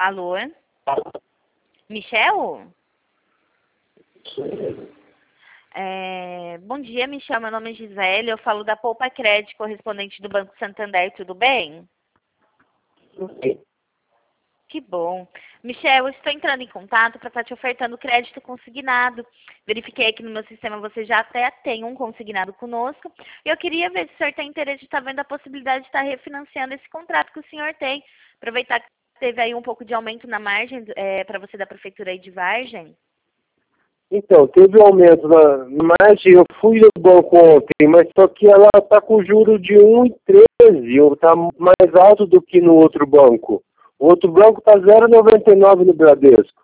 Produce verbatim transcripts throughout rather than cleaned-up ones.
Alô? Michel? É, bom dia, Michel. Meu nome é Gisele. Eu falo da Poupa Crédito, correspondente do Banco Santander. Tudo bem? Que bom. Michel, eu estou entrando em contato para estar te ofertando crédito consignado. Verifiquei aqui no meu sistema, você já até tem um consignado conosco. E eu queria ver se o senhor tem interesse de estar vendo a possibilidade de estar refinanciando esse contrato que o senhor tem. Aproveitar que teve aí um pouco de aumento na margem é, para você da Prefeitura aí de Vargem. Então, teve um aumento na margem, eu fui no banco ontem, mas só que ela está com juro de um vírgula treze, está mais alto do que no outro banco. O outro banco está zero vírgula noventa e nove no Bradesco.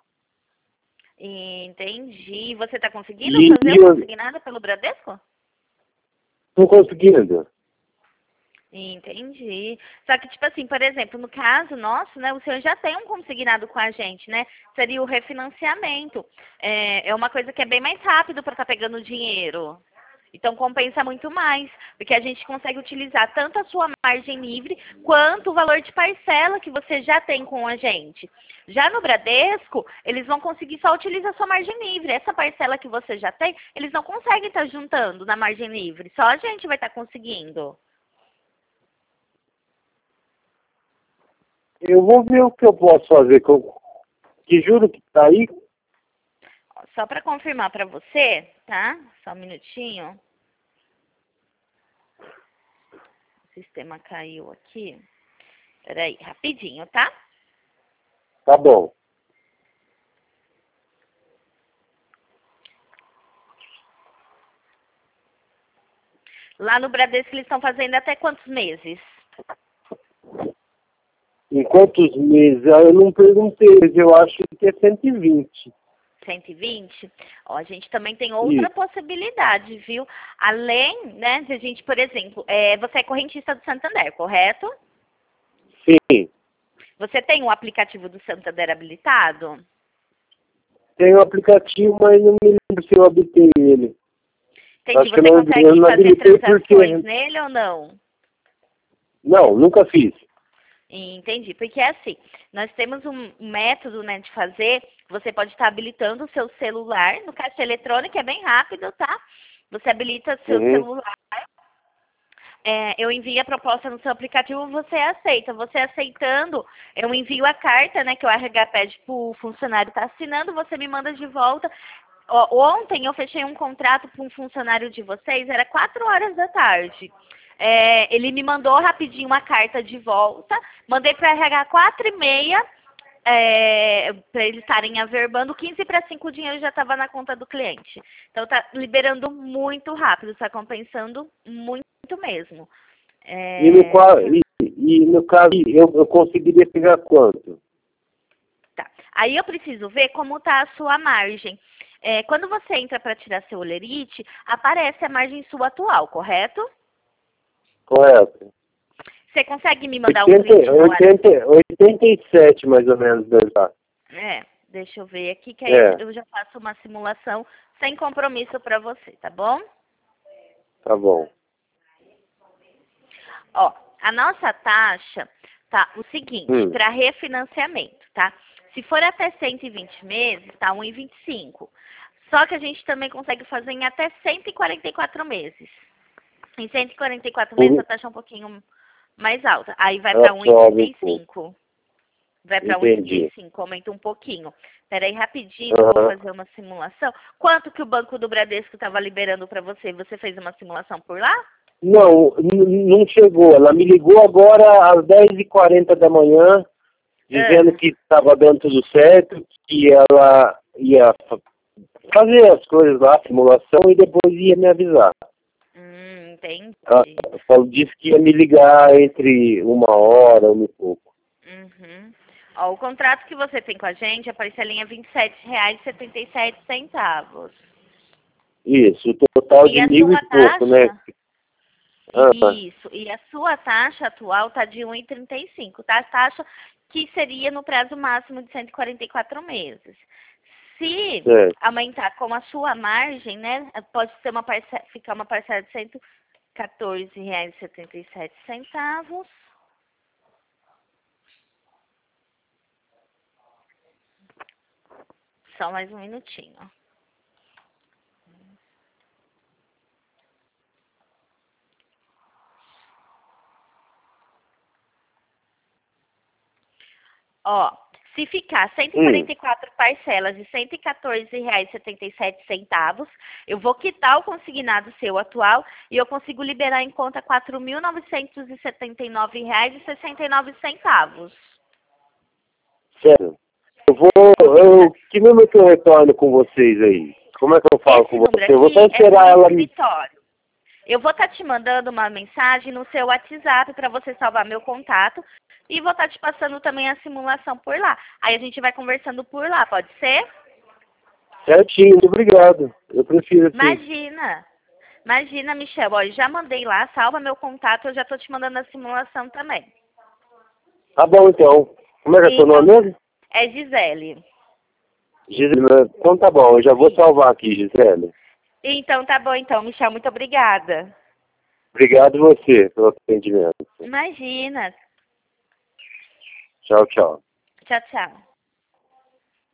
Entendi. Você está conseguindo E, fazer e o eu consignado pelo Bradesco? estou conseguindo. Entendi. Só que, tipo assim, por exemplo, no caso nosso, né, o senhor já tem um consignado com a gente, né? Seria o refinanciamento. É, é uma coisa que é bem mais rápido para estar pegando dinheiro. Então compensa muito mais, porque a gente consegue utilizar tanto a sua margem livre quanto o valor de parcela que você já tem com a gente. Já no Bradesco, eles vão conseguir só utilizar a sua margem livre. Essa parcela que você já tem, eles não conseguem estar juntando na margem livre. Só a gente vai estar conseguindo. Eu vou ver o que eu posso fazer. Que, eu, que juro que está aí. Só para confirmar para você, tá? Só um minutinho. O sistema caiu aqui. Peraí, rapidinho, tá? Tá bom. Lá no Bradesco eles estão fazendo até quantos meses? Em quantos meses? Ah, eu não perguntei, mas eu acho que é cento e vinte. cento e vinte? Ó, a gente também tem outra Isso. possibilidade, viu? Além, né, de a gente, por exemplo, é, você é correntista do Santander, correto? Sim. Você tem o aplicativo do Santander habilitado? Tem um aplicativo, mas não me lembro se eu habitei ele. Entendi. Acho que eu Você não, eu consegue não fazer habilitei transações porque... nele ou não? Não, nunca fiz. Entendi, porque é assim, nós temos um método, né, de fazer, você pode estar habilitando o seu celular, no caixa eletrônico é bem rápido, tá? Você habilita seu Uhum. celular, é, eu envio a proposta no seu aplicativo, você aceita. Você aceitando, eu envio a carta, né, que o R H pede para o funcionário estar assinando, você me manda de volta. Ó, ontem eu fechei um contrato para um funcionário de vocês, era quatro horas da tarde. É, ele me mandou rapidinho uma carta de volta, mandei para R H quatro e meia, é, para eles estarem averbando, quinze para cinco o dinheiro já estava na conta do cliente. Então tá liberando muito rápido, está compensando muito mesmo. E no, É, qual, e, e no caso, eu, eu conseguiria pegar quanto? tá. Aí eu preciso ver como está a sua margem. É, quando você entra para tirar seu olerite, aparece a margem sua atual, correto? Correto. Você consegue me mandar um oitenta, print no WhatsApp? oitenta, oitenta e sete mais ou menos, deve estar. É, deixa eu ver aqui, que aí É, eu já faço uma simulação sem compromisso para você, tá bom? tá bom. Ó, a nossa taxa tá o seguinte, Hum. para refinanciamento, tá? Se for até cento e vinte meses, tá um vírgula vinte e cinco. Só que a gente também consegue fazer em até cento e quarenta e quatro meses. Em cento e quarenta e quatro meses Hum. a taxa é um pouquinho mais alta. Aí vai para Ela um vírgula trinta sobe um e pouco. cinco. Vai para um vírgula trinta Entendi. e cinco, aumenta um pouquinho. Peraí, rapidinho que eu vou Aham. fazer uma simulação. Quanto que o Banco do Bradesco estava liberando para você? Você fez uma simulação por lá? Não, n- não chegou. Ela me ligou agora às dez e quarenta da manhã, dizendo Ah. que estava dando tudo certo, que ela ia fa- fazer as coisas lá, a simulação, e depois ia me avisar. Hum, entendi. Ela falou, disse que ia me ligar entre uma hora, uma e pouco. Uhum. Ó, o contrato que você tem com a gente, a parcelinha é vinte e sete reais e setenta e sete centavos. Isso, o total E de a mil e sua pouco, né? taxa? Ah, Isso. E a sua taxa atual tá de um vírgula trinta e cinco, tá? A taxa que seria no prazo máximo de cento e quarenta e quatro meses. Se certo. aumentar com a sua margem, né, pode ser uma parcela, ficar uma parcela de cento e quatorze reais e setenta e sete centavos. Só mais um minutinho. Ó, se ficar cento e quarenta e quatro hum. parcelas de cento e quatorze reais e setenta e sete centavos, eu vou quitar o consignado seu atual e eu consigo liberar em conta quatro mil novecentos e setenta e nove reais e sessenta e nove centavos. Sério? Eu vou... Eu, que número que eu retorno com vocês aí? Como é que eu falo Esse com você? aqui Eu vou só esperar é ela me... me... escritório. Eu vou estar te mandando uma mensagem no seu WhatsApp para você salvar meu contato e vou estar te passando também a simulação por lá. Aí a gente vai conversando por lá, pode ser? Certinho, muito obrigado. Eu prefiro assim. Imagina. Imagina, Michel. Ó, eu já mandei lá, salva meu contato, eu já estou te mandando a simulação também. Tá bom, então. Como é que é seu Então, nome mesmo? é Gisele. Gisele, então tá bom, eu já vou salvar aqui, Gisele. Então tá bom, então, Michel, muito obrigada. Obrigado você pelo atendimento. Imagina. Tchau, tchau. Tchau, tchau.